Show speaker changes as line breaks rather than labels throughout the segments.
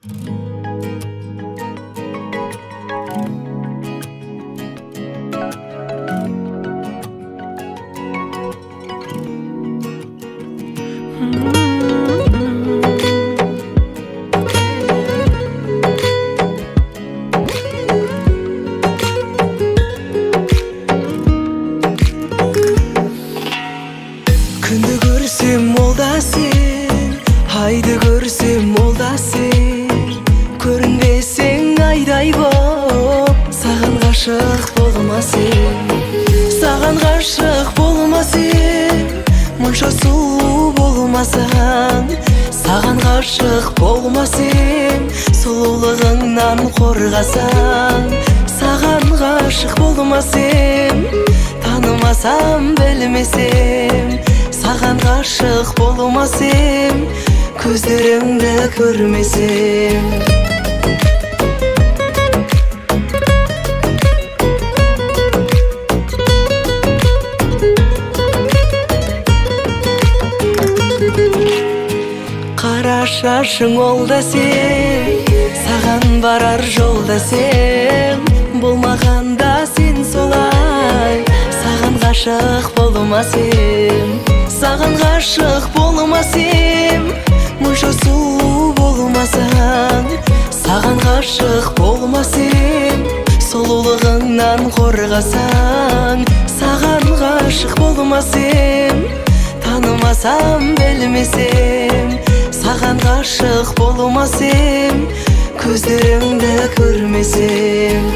Күнді көрсем ол да сен, айды көрсем ол да сен. Көрінбесең айдай боп, саған ғашық болмас ем. Саған ғашық болмас ем, мұнша сұлу болмасаң. Саған ғашық болмас ем, сұлулығыңнан қорғасаң. Саған ғашық болмас ем, танымасам білмесем. Саған ғашық болмас ем, көздеріңді көрмесем. Қара шашың ол да сен, саған барар жол да сен. Болмағанда сен солай, саған ғашық болмас ем. Саған ғашық болмас ем, мұнша сұлу болмасаң. Саған ғашық болмас ем, сұлулығыңнан қорғасаң. Саған ғашық болмас ем, танымасам білмесем. Саған ғашық болмас ем, көздеріңді көрмесем.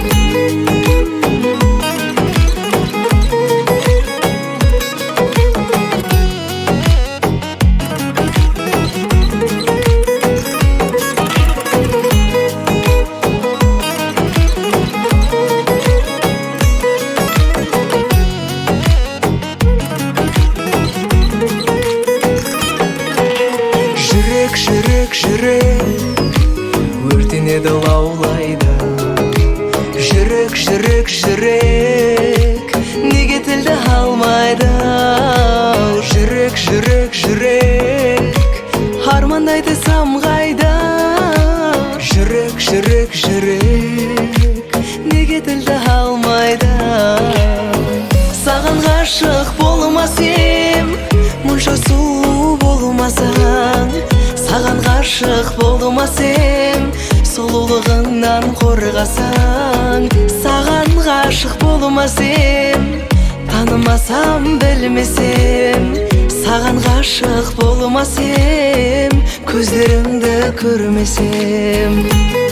Жүрек, жүрек, өртенеді лаулайды. Жүрек, жүрек, жүрек, неге тілді алмайды. Жүрек, жүрек, жүрек, армандайды самғайды. Жүрек, жүрек, жүрек, неге тілді алмайды. Саған ғашық болмас ем, мұнша сұлу болмасаң. Саған ғашық болмас ем, сұлулығыңнан қорғасаң. Саған ғашық болмас ем, танымасам білмесем. Саған ғашық болмас ем, көздеріңді көрмесем.